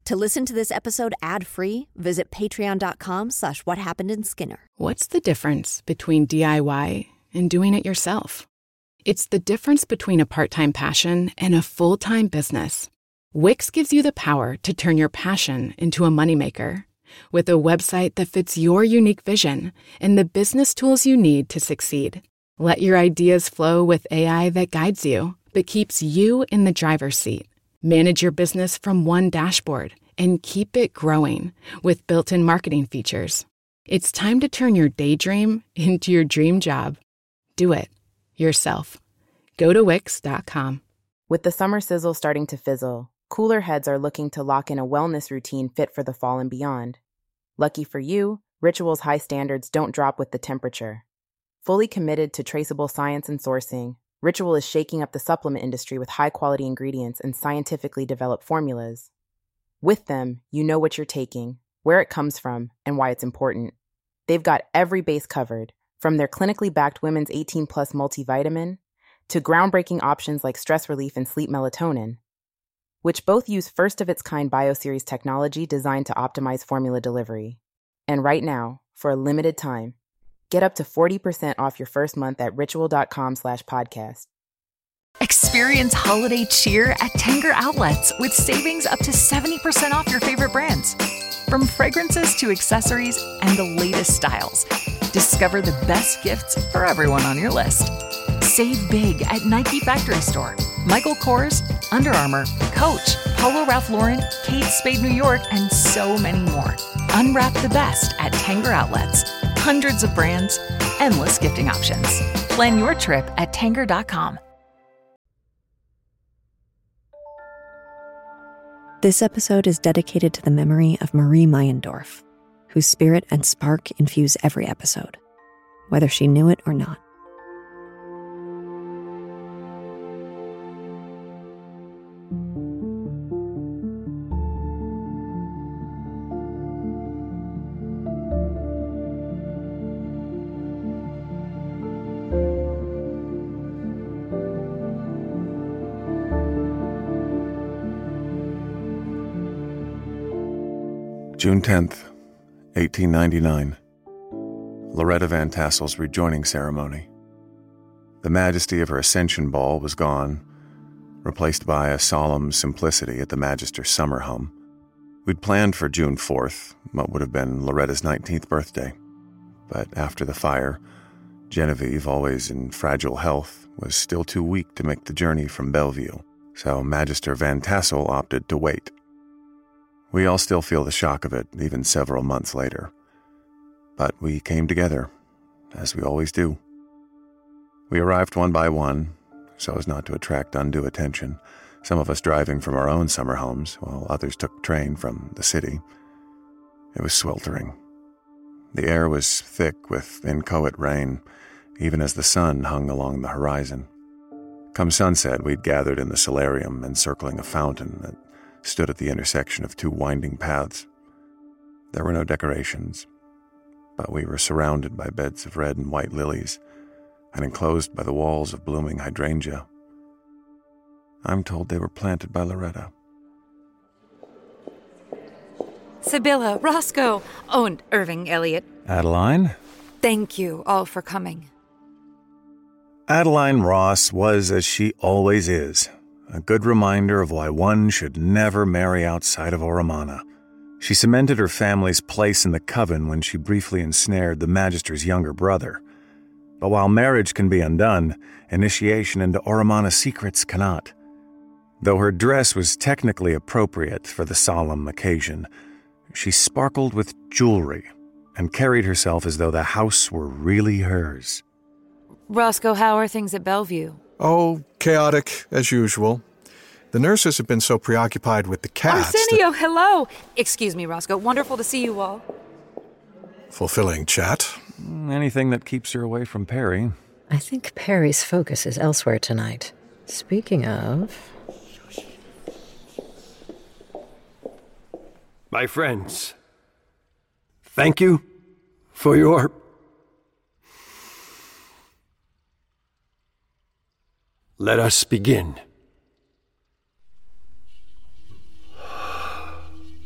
To listen to this episode ad-free, visit patreon.com/whathappenedinskinner. What's the difference between DIY and doing it yourself? It's the difference between a part-time passion and a full-time business. Wix gives you the power to turn your passion into a moneymaker. With a website that fits your unique vision and the business tools you need to succeed. Let your ideas flow with AI that guides you, but keeps you in the driver's seat. Manage your business from one dashboard and keep it growing with built-in marketing features. It's time to turn your daydream into your dream job. Do it yourself. Go to Wix.com. With the summer sizzle starting to fizzle, cooler heads are looking to lock in a wellness routine fit for the fall and beyond. Lucky for you, Ritual's high standards don't drop with the temperature. Fully committed to traceable science and sourcing, Ritual is shaking up the supplement industry with high-quality ingredients and scientifically developed formulas. With them, you know what you're taking, where it comes from, and why it's important. They've got every base covered, from their clinically backed Women's 18-Plus multivitamin to groundbreaking options like stress relief and sleep melatonin, which both use first-of-its-kind Bioseries technology designed to optimize formula delivery. And right now, for a limited time, get up to 40% off your first month at ritual.com/podcast. Experience holiday cheer at Tanger Outlets with savings up to 70% off your favorite brands. From fragrances to accessories and the latest styles, discover the best gifts for everyone on your list. Save big at Nike Factory Store, Michael Kors, Under Armour, Coach, Polo Ralph Lauren, Kate Spade New York, and so many more. Unwrap the best at Tanger Outlets. Hundreds of brands, endless gifting options. Plan your trip at Tanger.com. This episode is dedicated to the memory of Marie Meyendorff, whose spirit and spark infuse every episode, whether she knew it or not. June 10th, 1899. Loretta Van Tassel's rejoining ceremony. The majesty of her Ascension Ball was gone, replaced by a solemn simplicity at the Magister's summer home. We'd planned for June 4th, what would have been Loretta's 19th birthday. But after the fire, Genevieve, always in fragile health, was still too weak to make the journey from Bellevue, so Magister Van Tassel opted to wait. We all still feel the shock of it, even several months later. But we came together, as we always do. We arrived one by one, so as not to attract undue attention, some of us driving from our own summer homes, while others took train from the city. It was sweltering. The air was thick with inchoate rain, even as the sun hung along the horizon. Come sunset, we'd gathered in the solarium encircling a fountain that stood at the intersection of two winding paths. There were no decorations, but we were surrounded by beds of red and white lilies and enclosed by the walls of blooming hydrangea. I'm told they were planted by Loretta. Sibylla, Roscoe, and Irving Elliott. Adeline? Thank you all for coming. Adeline Ross was, as she always is, a good reminder of why one should never marry outside of Oromana. She cemented her family's place in the coven when she briefly ensnared the Magister's younger brother. But while marriage can be undone, initiation into Oromana secrets cannot. Though her dress was technically appropriate for the solemn occasion, she sparkled with jewelry and carried herself as though the house were really hers. Roscoe, how are things at Bellevue? Oh, chaotic, as usual. The nurses have been so preoccupied with the cats. Arsenio, hello! Excuse me, Roscoe. Wonderful to see you all. Fulfilling chat. Anything that keeps her away from Perry. I think Perry's focus is elsewhere tonight. Speaking of... My friends, thank you for your... Let us begin.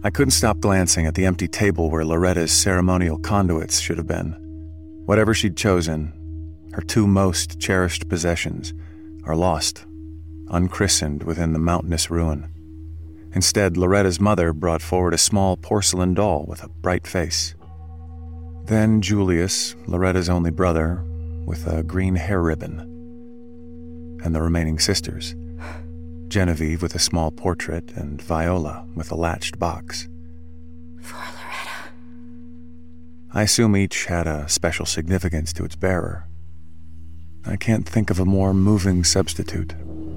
I couldn't stop glancing at the empty table where Loretta's ceremonial conduits should have been. Whatever she'd chosen, her two most cherished possessions, are lost, unchristened within the mountainous ruin. Instead, Loretta's mother brought forward a small porcelain doll with a bright face. Then Julius, Loretta's only brother, with a green hair ribbon. And the remaining sisters, Genevieve with a small portrait and Viola with a latched box. For Loretta. I assume each had a special significance to its bearer. I can't think of a more moving substitute.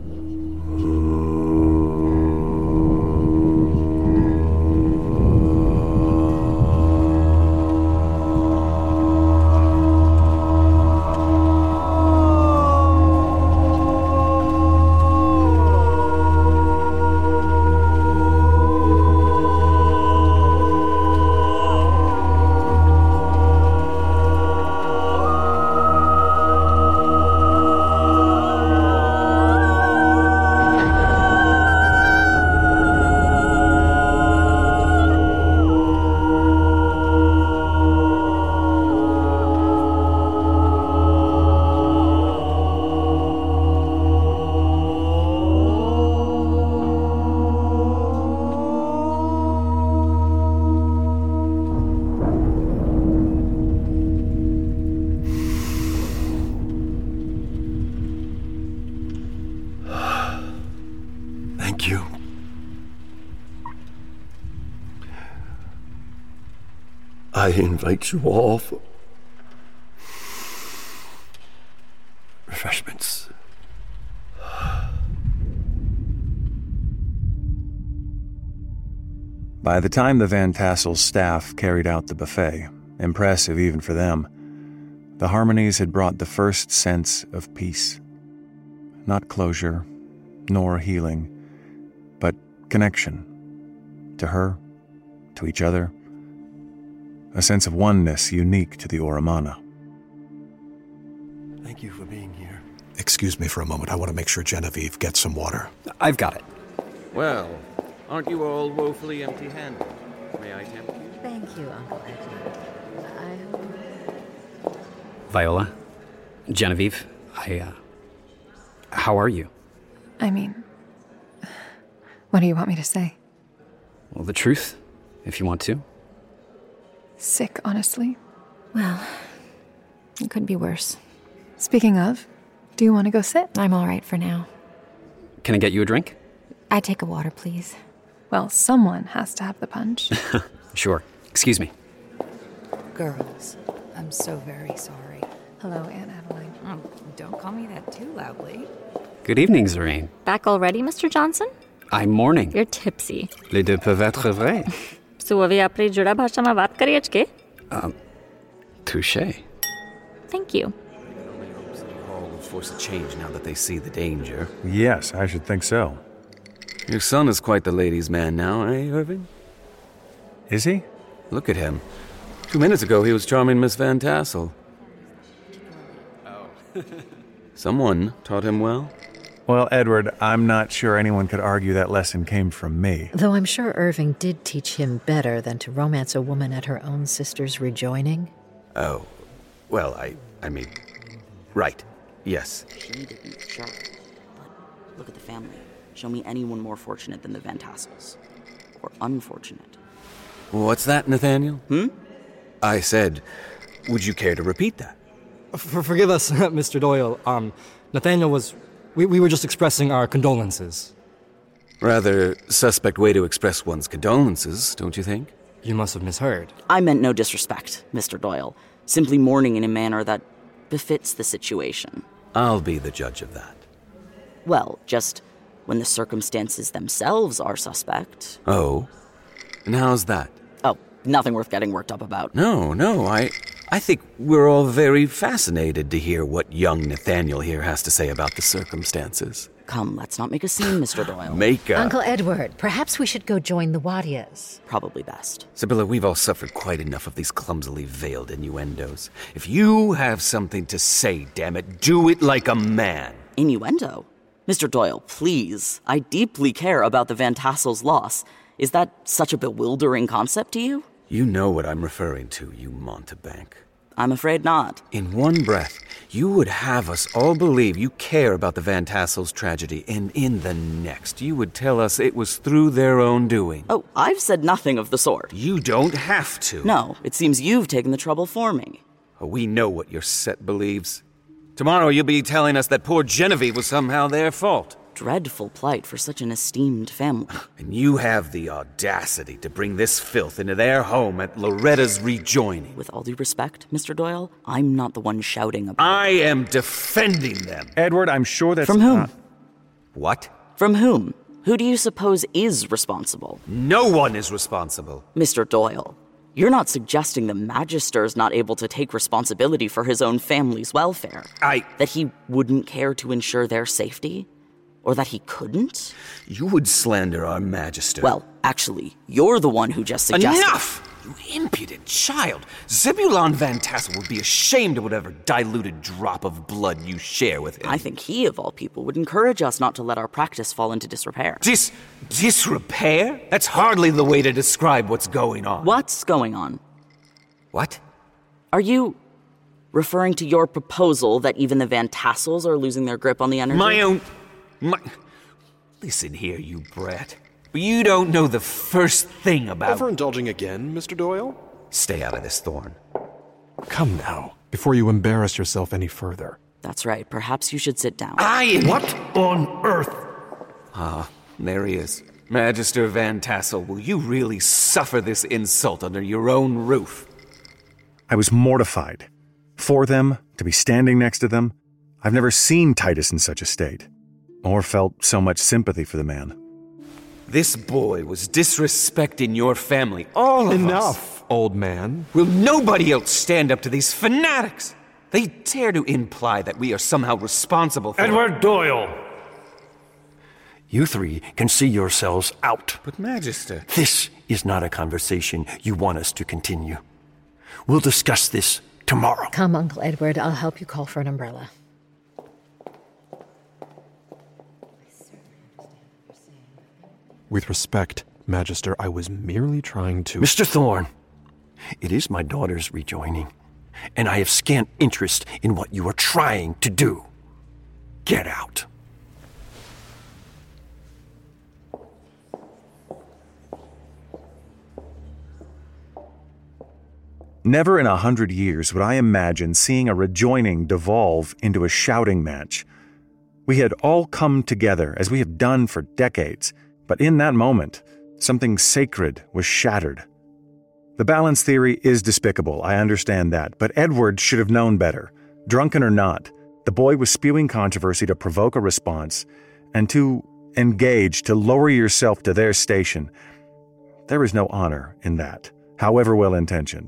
Thank you. I invite you all for refreshments. By the time the Van Tassel's staff carried out the buffet, impressive even for them, the Harmonies had brought the first sense of peace. Not closure, nor healing, but connection. To her, to each other. A sense of oneness unique to the Oromana. Thank you for being here. Excuse me for a moment. I want to make sure Genevieve gets some water. I've got it. Well, aren't you all woefully empty-handed? May I tempt you? Thank you, Uncle Edward. Viola, Genevieve, how are you? I mean, what do you want me to say? Well, the truth, if you want to. Sick, honestly. Well, it could be worse. Speaking of, do you want to go sit? I'm all right for now. Can I get you a drink? I'd take a water, please. Well, someone has to have the punch. Sure. Excuse me. Girls, I'm so very sorry. Hello, Aunt Adeline. Oh, don't call me that too loudly. Good evening, Zareen. Back already, Mr. Johnson? I'm mourning. You're tipsy. Les deux peuvent être vrais. So હવે આપણે જોડા ભાષામાં વાત કરીએ જ કે? Touché. Thank you. City Hall will force a change now that they see the danger. Yes, I should think so. Your son is quite the ladies' man now, eh, Irving? Is he? Look at him. 2 minutes ago, he was charming Miss Van Tassel. Oh. Someone taught him well? Well, Edward, I'm not sure anyone could argue that lesson came from me. Though I'm sure Irving did teach him better than to romance a woman at her own sister's rejoining. Oh. Well, I mean... Right. Yes. She didn't show. But look at the family. Show me anyone more fortunate than the Van Tassels. Or unfortunate. What's that, Nathaniel? I said, would you care to repeat that? Forgive us, Mr. Doyle. Nathaniel was... We were just expressing our condolences. Rather suspect way to express one's condolences, don't you think? You must have misheard. I meant no disrespect, Mr. Doyle. Simply mourning in a manner that befits the situation. I'll be the judge of that. Well, just when the circumstances themselves are suspect. Oh? And how's that? Oh, nothing worth getting worked up about. No, I think we're all very fascinated to hear what young Nathaniel here has to say about the circumstances. Come, let's not make a scene, Mr. Doyle. Uncle Edward, perhaps we should go join the Wadias. Probably best. Sibylla, we've all suffered quite enough of these clumsily veiled innuendos. If you have something to say, damn it, do it like a man. Innuendo? Mr. Doyle, please. I deeply care about the Van Tassel's loss. Is that such a bewildering concept to you? You know what I'm referring to, you mountebank. I'm afraid not. In one breath, you would have us all believe you care about the Van Tassel's tragedy, and in the next, you would tell us it was through their own doing. Oh, I've said nothing of the sort. You don't have to. No, it seems you've taken the trouble for me. Oh, we know what your set believes. Tomorrow you'll be telling us that poor Genevieve was somehow their fault. Dreadful plight for such an esteemed family. And you have the audacity to bring this filth into their home at Loretta's rejoining. With all due respect, Mr. Doyle, I'm not the one shouting about I am defending them. Edward, I'm sure that's From whom? not... What? From whom? Who do you suppose is responsible? No one is responsible. Mr. Doyle, you're not suggesting the Magister's not able to take responsibility for his own family's welfare? That he wouldn't care to ensure their safety? Or that he couldn't? You would slander our Magister. Well, actually, you're the one who just suggested... Enough! You impudent child! Zebulon Van Tassel would be ashamed of whatever diluted drop of blood you share with him. I think he, of all people, would encourage us not to let our practice fall into disrepair. Disrepair? That's hardly the way to describe what's going on. What's going on? What? Are you referring to your proposal that even the Van Tassels are losing their grip on the energy? Listen here, you brat. You don't know the first thing about... Overindulging again, Mr. Doyle? Stay out of this, Thorn. Come now, before you embarrass yourself any further. That's right. Perhaps you should sit down. What on earth? Ah, there he is. Magister Van Tassel, will you really suffer this insult under your own roof? I was mortified. For them, to be standing next to them, I've never seen Titus in such a state, or felt so much sympathy for the man. This boy was disrespecting your family, all of us. Enough, old man. Will nobody else stand up to these fanatics? They dare to imply that we are somehow responsible for... Edward Doyle! You three can see yourselves out. But Magister... This is not a conversation you want us to continue. We'll discuss this tomorrow. Come, Uncle Edward. I'll help you call for an umbrella. With respect, Magister, I was merely trying to... Mr. Thorne, it is my daughter's rejoining, and I have scant interest in what you are trying to do. Get out. Never in 100 years would I imagine seeing a rejoining devolve into a shouting match. We had all come together, as we have done for decades, but in that moment, something sacred was shattered. The balance theory is despicable, I understand that, but Edward should have known better. Drunken or not, the boy was spewing controversy to provoke a response, and to engage, to lower yourself to their station. There is no honor in that, however well-intentioned.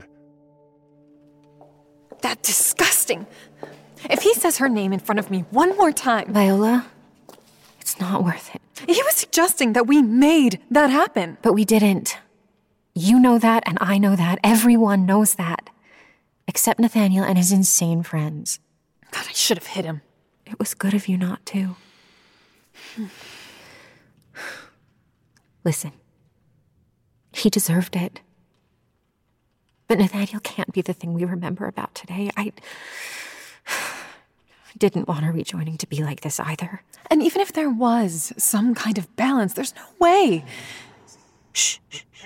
That's disgusting. If he says her name in front of me one more time... Viola, it's not worth it. He was suggesting that we made that happen. But we didn't. You know that, and I know that. Everyone knows that. Except Nathaniel and his insane friends. God, I should have hit him. It was good of you not to. Listen. He deserved it. But Nathaniel can't be the thing we remember about today. I didn't want our rejoining to be like this either. And even if there was some kind of balance, there's no way. Shh.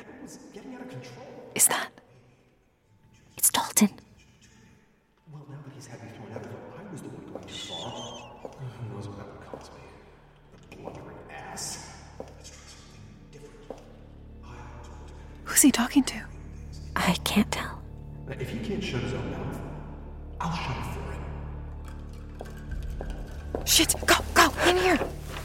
Is that? It's Dalton. Well, now that he's had me thrown out, I was the one going too far. Who knows what that would cause me? The blundering ass. Let's try something different. Who's he talking to? I can't tell. If he can't shut his own mouth, I'll shut it for him. Shit, go, in here.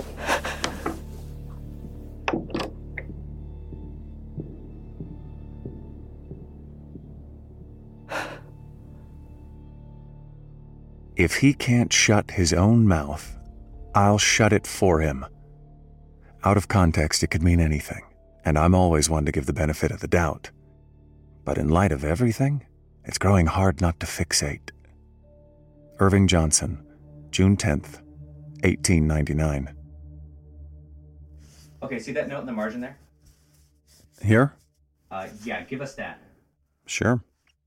If he can't shut his own mouth, I'll shut it for him. Out of context, it could mean anything, and I'm always one to give the benefit of the doubt. But in light of everything, it's growing hard not to fixate. Irving Johnson, June 10th, 1899. Okay, see that note in the margin there? Here? Yeah, give us that. Sure.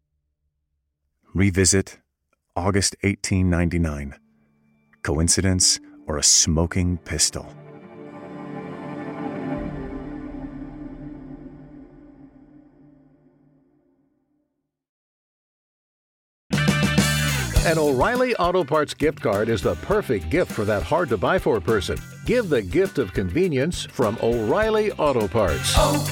Revisit August 1899. Coincidence or a smoking pistol? An O'Reilly Auto Parts gift card is the perfect gift for that hard-to-buy-for person. Give the gift of convenience from O'Reilly Auto Parts.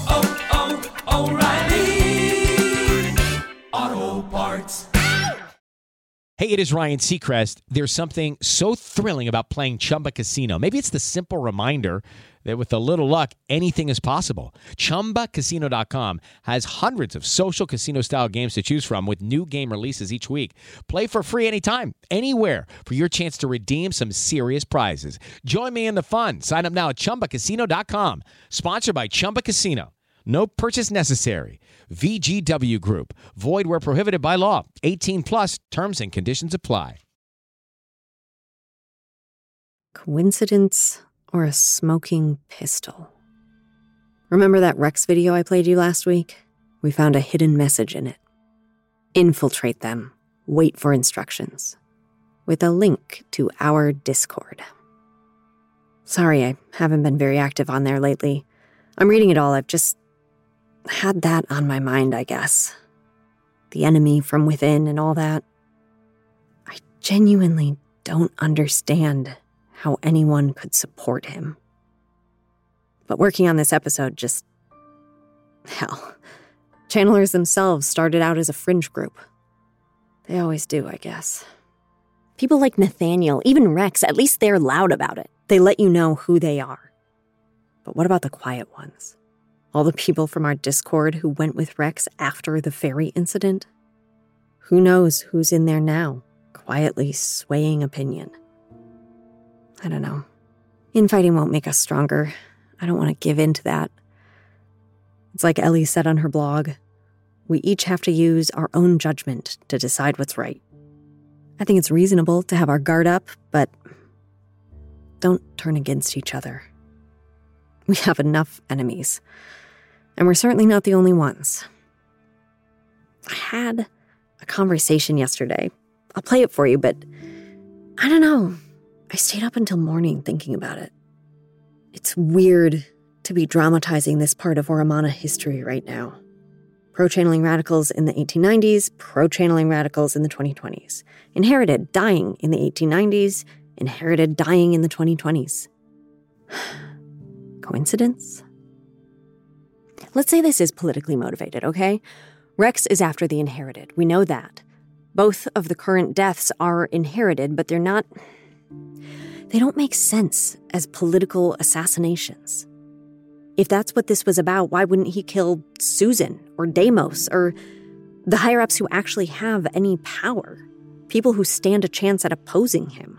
O'Reilly Auto Parts. Hey, it is Ryan Seacrest. There's something so thrilling about playing Chumba Casino. Maybe it's the simple reminder that with a little luck, anything is possible. ChumbaCasino.com has hundreds of social casino-style games to choose from with new game releases each week. Play for free anytime, anywhere for your chance to redeem some serious prizes. Join me in the fun. Sign up now at ChumbaCasino.com. Sponsored by Chumba Casino. No purchase necessary. VGW Group. Void where prohibited by law. 18 plus. Terms and conditions apply. Coincidence or a smoking pistol? Remember that Rex video I played you last week? We found a hidden message in it. Infiltrate them. Wait for instructions. With a link to our Discord. Sorry, I haven't been very active on there lately. I'm reading it all. I've just had that on my mind, I guess. The enemy from within and all that. I genuinely don't understand how anyone could support him. But working on this episode just... hell. Channelers themselves started out as a fringe group. They always do, I guess. People like Nathaniel, even Rex, at least they're loud about it. They let you know who they are. But what about the quiet ones? All the people from our Discord who went with Rex after the ferry incident? Who knows who's in there now, quietly swaying opinion? I don't know. Infighting won't make us stronger. I don't want to give in to that. It's like Ellie said on her blog. We each have to use our own judgment to decide what's right. I think it's reasonable to have our guard up, but don't turn against each other. We have enough enemies. And we're certainly not the only ones. I had a conversation yesterday. I'll play it for you, but I don't know. I stayed up until morning thinking about it. It's weird to be dramatizing this part of Oromana history right now. Pro-channeling radicals in the 1890s, pro-channeling radicals in the 2020s. Inherited dying in the 1890s, inherited dying in the 2020s. Coincidence? Let's say this is politically motivated, okay? Rex is after the inherited. We know that. Both of the current deaths are inherited, but they're not... They don't make sense as political assassinations. If that's what this was about, why wouldn't he kill Susan or Deimos or the higher-ups who actually have any power? People who stand a chance at opposing him.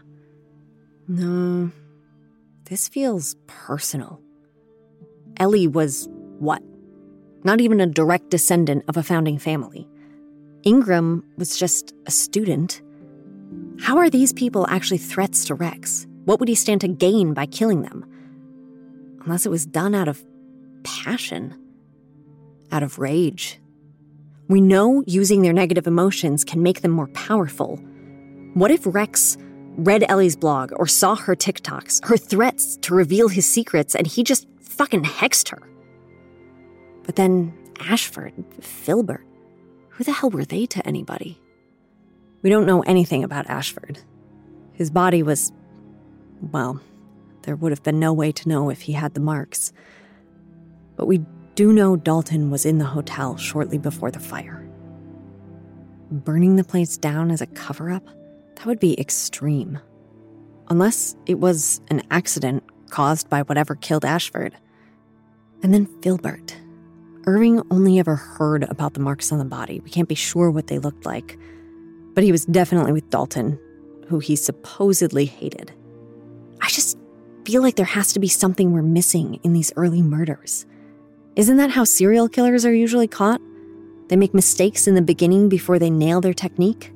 No, this feels personal. Ellie was what? Not even a direct descendant of a founding family. Ingram was just a student. How are these people actually threats to Rex? What would he stand to gain by killing them? Unless it was done out of passion, out of rage. We know using their negative emotions can make them more powerful. What if Rex read Ellie's blog or saw her TikToks, her threats to reveal his secrets, and he just fucking hexed her? But then Ashford, Filbert, who the hell were they to anybody? We don't know anything about Ashford. His body was, well, there would have been no way to know if he had the marks. But we do know Dalton was in the hotel shortly before the fire. Burning the place down as a cover-up? That would be extreme. Unless it was an accident caused by whatever killed Ashford. And then Filbert. Irving only ever heard about the marks on the body. We can't be sure what they looked like. But he was definitely with Dalton, who he supposedly hated. I just feel like there has to be something we're missing in these early murders. Isn't that how serial killers are usually caught? They make mistakes in the beginning before they nail their technique?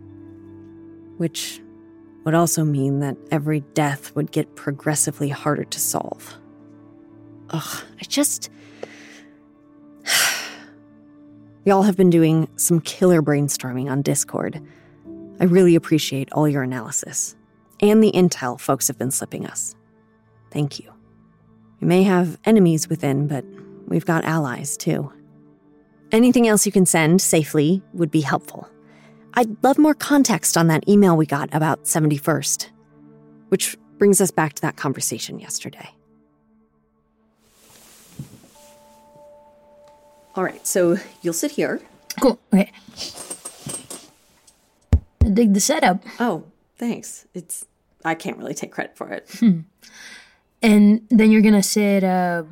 Which would also mean that every death would get progressively harder to solve. Ugh, Y'all have been doing some killer brainstorming on Discord. I really appreciate all your analysis and the intel folks have been slipping us. Thank you. We may have enemies within, but we've got allies too. Anything else you can send safely would be helpful. I'd love more context on that email we got about 71st, which brings us back to that conversation yesterday. All right, so you'll sit here. Cool, okay. I dig the setup. Oh, thanks. I can't really take credit for it. And then you're gonna sit,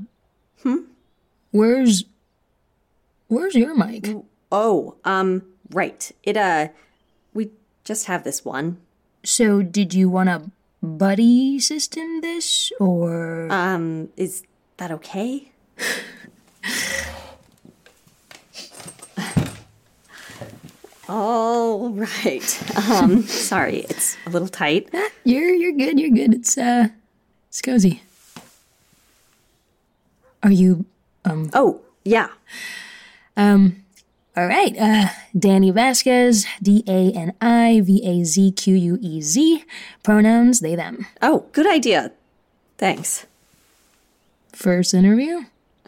Where's your mic? Oh, right. We just have this one. So did you want to buddy system this, or? Is that okay? All right. Sorry, it's a little tight. You're good. It's cozy. Are you, Oh, yeah. All right, Danny Vasquez, DANIVAZQUEZ, pronouns they, them. Oh, good idea. Thanks. First interview?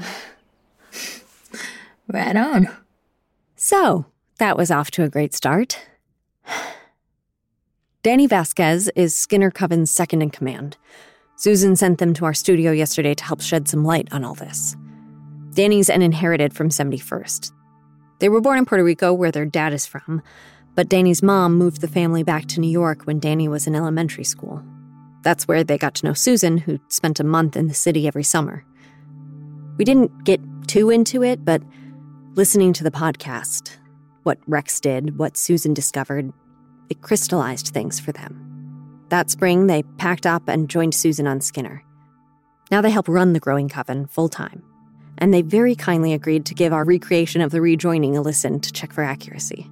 Right on. So, that was off to a great start. Danny Vasquez is Skinner Coven's second in command. Susan sent them to our studio yesterday to help shed some light on all this. Danny's an inherited from 71st. They were born in Puerto Rico, where their dad is from, but Danny's mom moved the family back to New York when Danny was in elementary school. That's where they got to know Susan, who spent a month in the city every summer. We didn't get too into it, but listening to the podcast, what Rex did, what Susan discovered, it crystallized things for them. That spring, they packed up and joined Susan on Skinner. Now they help run the growing coven full-time. And they very kindly agreed to give our recreation of the rejoining a listen to check for accuracy.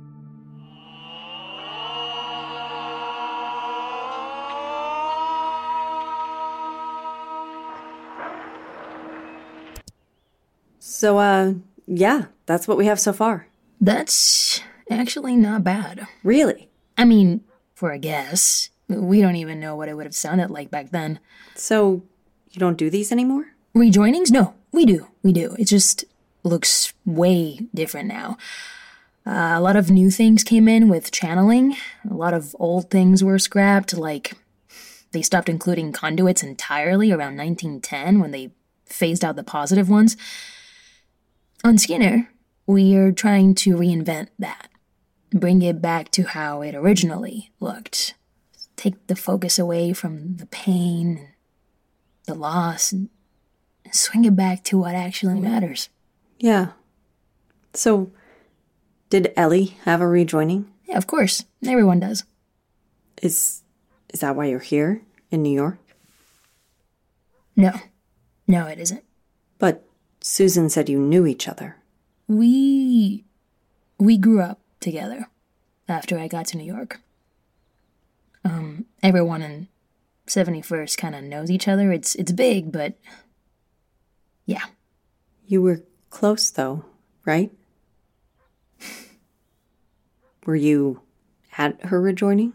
So, yeah, that's what we have so far. That's actually not bad. Really? I mean, for a guess. We don't even know what it would have sounded like back then. So, you don't do these anymore? Rejoinings? No, we do. It just looks way different now. A lot of new things came in with channeling. A lot of old things were scrapped, like they stopped including conduits entirely around 1910 when they phased out the positive ones. On Skinner, we are trying to reinvent that. Bring it back to how it originally looked. Take the focus away from the pain, the loss, and swing it back to what actually matters. Yeah. So, did Ellie have a rejoining? Yeah, of course. Everyone does. Is that why you're here in New York? No, it isn't. But Susan said you knew each other. We grew up together after I got to New York. Everyone in 71st kind of knows each other. It's big, but yeah. You were close, though, right? Were you at her rejoining?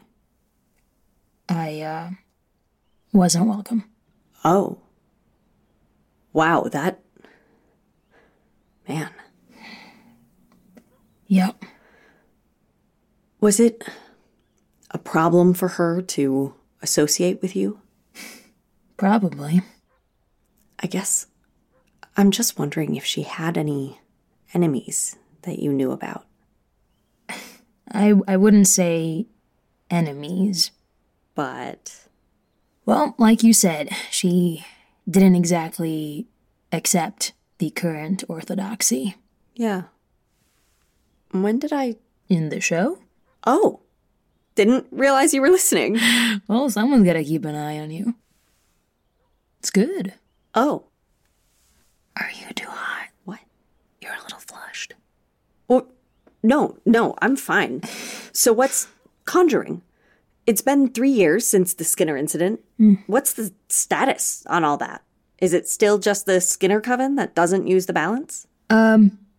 I, wasn't welcome. Oh. Wow, that... Man. Yep. Was it a problem for her to associate with you? Probably. I guess I'm just wondering if she had any enemies that you knew about. I wouldn't say enemies. But... Well, like you said, she didn't exactly accept the current orthodoxy. Yeah. When did I... In the show? Oh. Didn't realize you were listening. Well, someone's gotta keep an eye on you. It's good. Oh. Are you too hot? What? You're a little flushed. Well, no, I'm fine. So what's Conjuring? It's been 3 years since the Skinner incident. What's the status on all that? Is it still just the Skinner Coven that doesn't use the balance?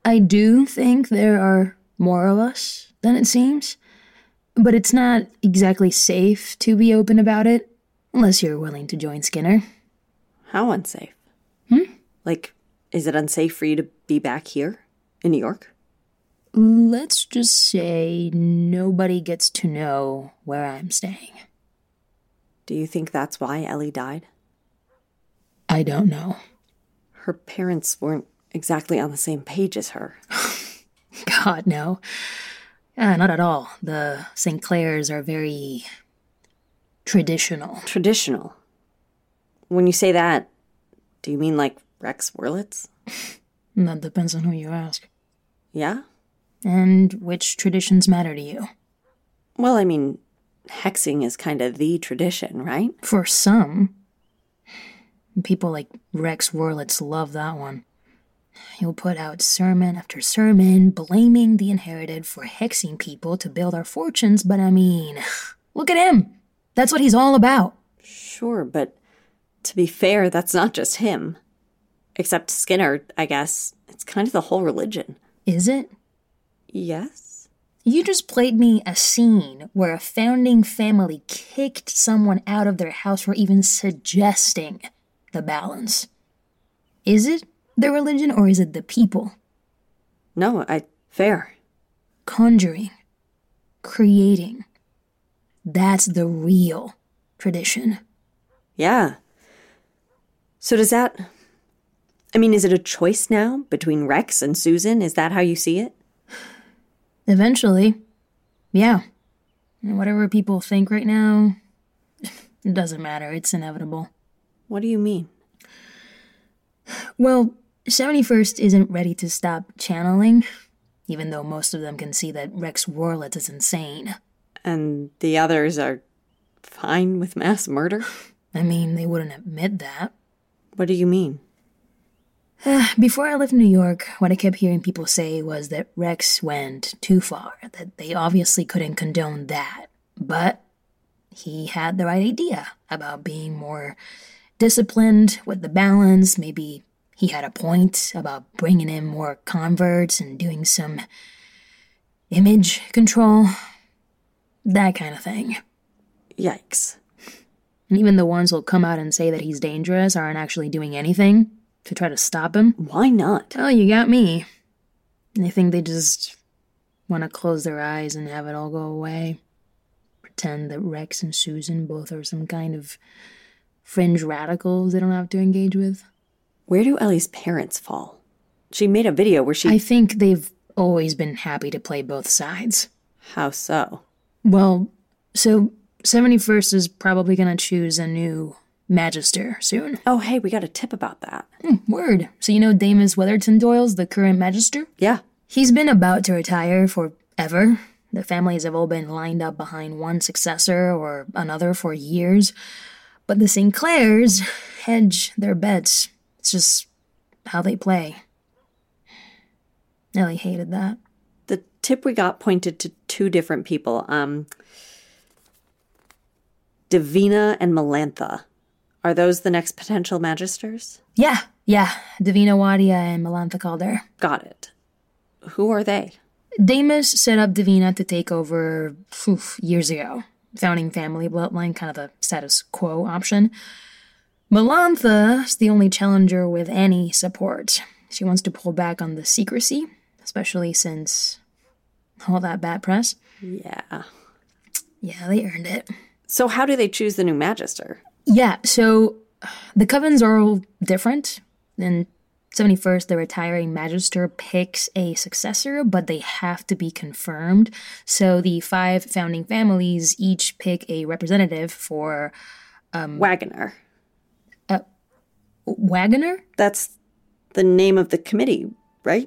I do think there are more of us than it seems, but it's not exactly safe to be open about it, unless you're willing to join Skinner. How unsafe? Like, is it unsafe for you to be back here in New York? Let's just say nobody gets to know where I'm staying. Do you think that's why Ellie died? I don't know. Her parents weren't exactly on the same page as her. God, no. Not at all. The St. Clairs are very traditional. Traditional? When you say that, do you mean like Rex Wurlitz? That depends on who you ask. Yeah? And which traditions matter to you? Well, I mean, hexing is kind of the tradition, right? For some. People like Rex Wurlitz love that one. He'll put out sermon after sermon, blaming the inherited for hexing people to build our fortunes, but I mean, look at him! That's what he's all about. Sure, but to be fair, that's not just him. Except Skinner, I guess. It's kind of the whole religion. Is it? Yes. You just played me a scene where a founding family kicked someone out of their house for even suggesting the balance. Is it the religion or is it the people? No, fair. Conjuring. Creating. That's the real tradition. Yeah. So does that... I mean, is it a choice now between Rex and Susan? Is that how you see it? Eventually. Yeah. And whatever people think right now, it doesn't matter. It's inevitable. What do you mean? Well, 71st isn't ready to stop channeling, even though most of them can see that Rex Wurlitz is insane. And the others are fine with mass murder? I mean, they wouldn't admit that. What do you mean? Before I lived in New York, what I kept hearing people say was that Rex went too far, that they obviously couldn't condone that. But he had the right idea about being more disciplined with the balance. Maybe he had a point about bringing in more converts and doing some image control. That kind of thing. Yikes. And even the ones who'll come out and say that he's dangerous aren't actually doing anything to try to stop him. Why not? Oh, you got me. I think they just want to close their eyes and have it all go away. Pretend that Rex and Susan both are some kind of fringe radicals they don't have to engage with. Where do Ellie's parents fall? She made a video where she... I think they've always been happy to play both sides. How so? Well, so 71st is probably going to choose a new Magister soon. Oh, hey, we got a tip about that. Word. So you know Damus Weatherton Doyle's the current Magister? Yeah. He's been about to retire forever. The families have all been lined up behind one successor or another for years. But the St. Clairs hedge their bets. It's just how they play. Ellie hated that. The tip we got pointed to two different people. Davina and Melantha. Are those the next potential magisters? Yeah. Davina Wadia and Melantha Calder. Got it. Who are they? Damus set up Davina to take over years ago. Founding family bloodline, kind of the status quo option. Melantha's the only challenger with any support. She wants to pull back on the secrecy, especially since all that bad press. Yeah. Yeah, they earned it. So how do they choose the new magister? Yeah, so the covens are all different. In 71st, the retiring magister picks a successor, but they have to be confirmed. So the 5 founding families each pick a representative for... Wagoner. Wagoner? That's the name of the committee, right?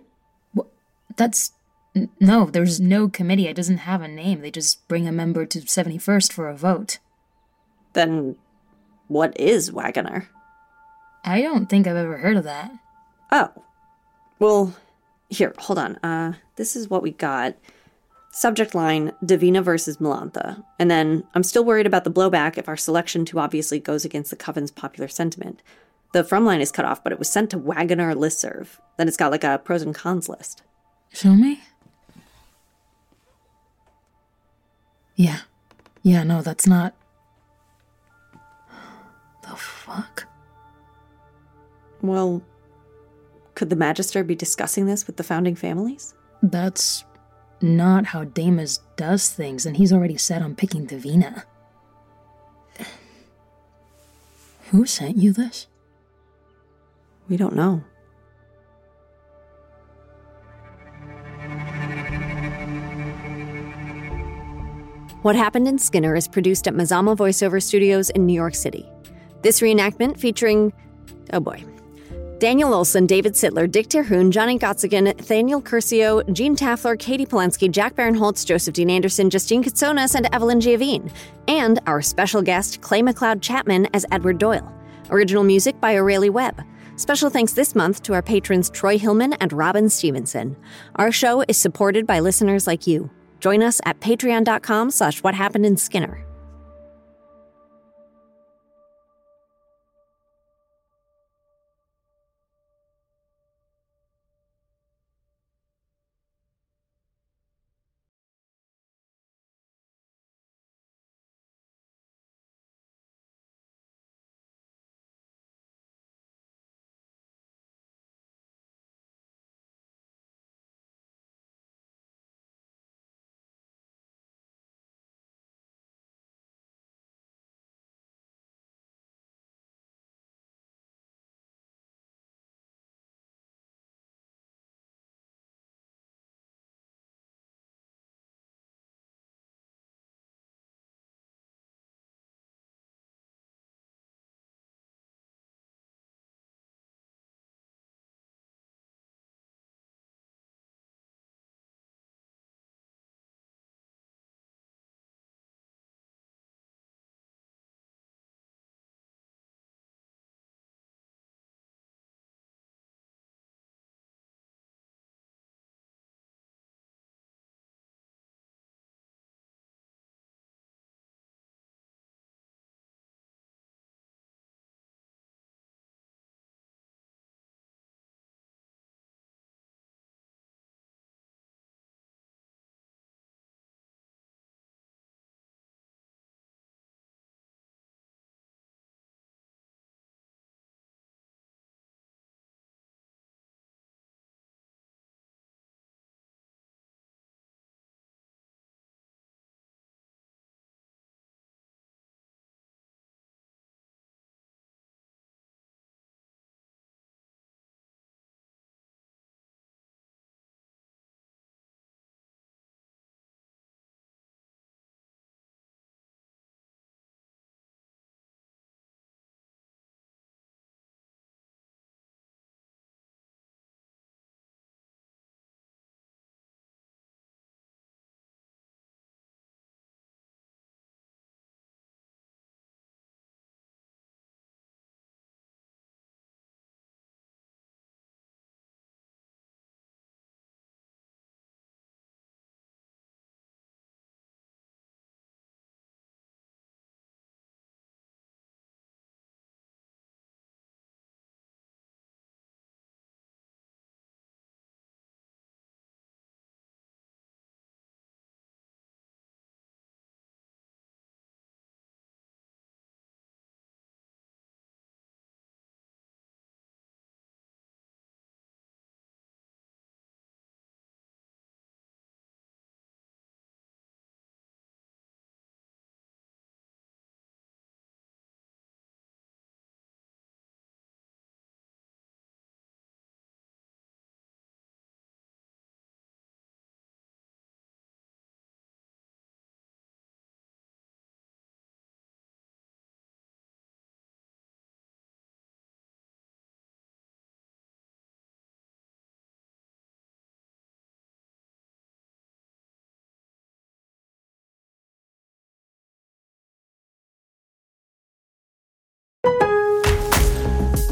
No, there's no committee. It doesn't have a name. They just bring a member to 71st for a vote. Then what is Wagoner? I don't think I've ever heard of that. Oh. Well, here, hold on. This is what we got. Subject line, Davina versus Melantha. And then, I'm still worried about the blowback if our selection too obviously goes against the Coven's popular sentiment. The from line is cut off, but it was sent to Wagoner listserv. Then it's got like a pros and cons list. Show me? Yeah. Yeah, no, that's not... The fuck? Well, could the Magister be discussing this with the founding families? That's not how Damas does things, and he's already set on picking Davina. Who sent you this? We don't know. What Happened in Skinner is produced at Mazama Voiceover Studios in New York City. This reenactment featuring, oh boy, Daniel Olson, David Sittler, Dick Terhune, Johnny Gottsigan, Nathaniel Curcio, Gene Taffler, Katie Polensky, Jack Barinholtz, Joseph Dean Anderson, Justine Kitsonas, and Evelyn Giavine. And our special guest, Clay McLeod Chapman, as Edward Doyle. Original music by O'Reilly Webb. Special thanks this month to our patrons Troy Hillman and Robin Stevenson. Our show is supported by listeners like you. Join us at patreon.com/whathappenedinskinner.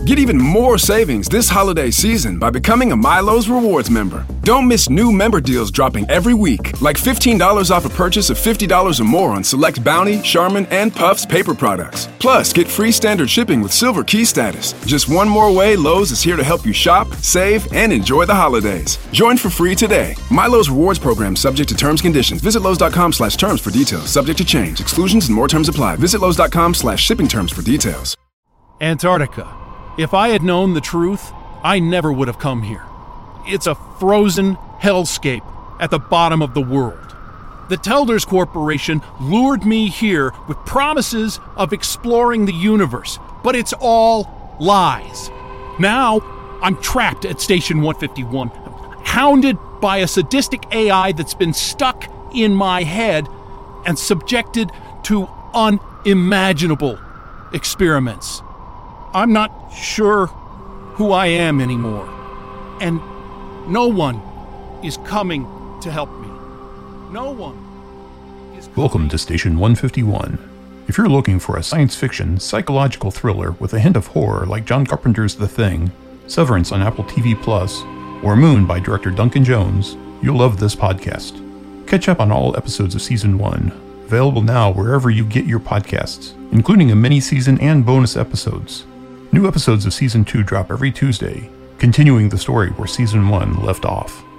Get even more savings this holiday season by becoming a Milo's Rewards member. Don't miss new member deals dropping every week, like $15 off a purchase of $50 or more on select Bounty, Charmin, and Puffs paper products. Plus, get free standard shipping with Silver Key status. Just one more way Lowe's is here to help you shop, save, and enjoy the holidays. Join for free today. Milo's Rewards program subject to terms and conditions. Visit Lowe's.com/terms for details. Subject to change. Exclusions and more terms apply. Visit Lowe's.com/shipping terms for details. Antarctica. If I had known the truth, I never would have come here. It's a frozen hellscape at the bottom of the world. The Telders Corporation lured me here with promises of exploring the universe, but it's all lies. Now, I'm trapped at Station 151, hounded by a sadistic AI that's been stuck in my head and subjected to unimaginable experiments. I'm not sure who I am anymore, and no one is coming to help me. No one. Welcome to Station 151. If you're looking for a science fiction, psychological thriller with a hint of horror like John Carpenter's The Thing, Severance on Apple TV+, or Moon by director Duncan Jones, you'll love this podcast. Catch up on all episodes of Season 1, available now wherever you get your podcasts, including a mini-season and bonus episodes. New episodes of Season 2 drop every Tuesday, continuing the story where Season 1 left off.